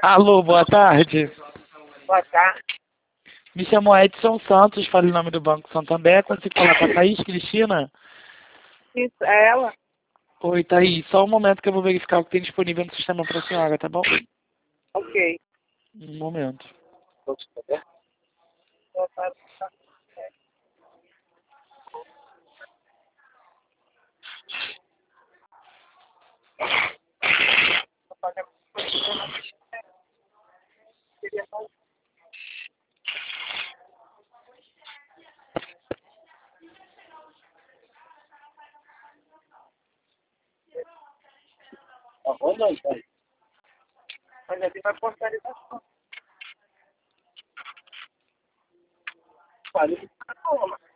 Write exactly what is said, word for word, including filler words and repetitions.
Alô, boa tarde. Boa tarde. Me chamo Edson Santos, falo em nome do Banco Santander. Consigo falar com a Thaís Cristina? Isso, é ela? Oi, Thaís. Só um momento que eu vou verificar o que tem disponível no sistema para a senhora, tá bom? Ok. Um momento. Boa tarde. Olha aí, pai. Olha ali, vai portarização. Olha,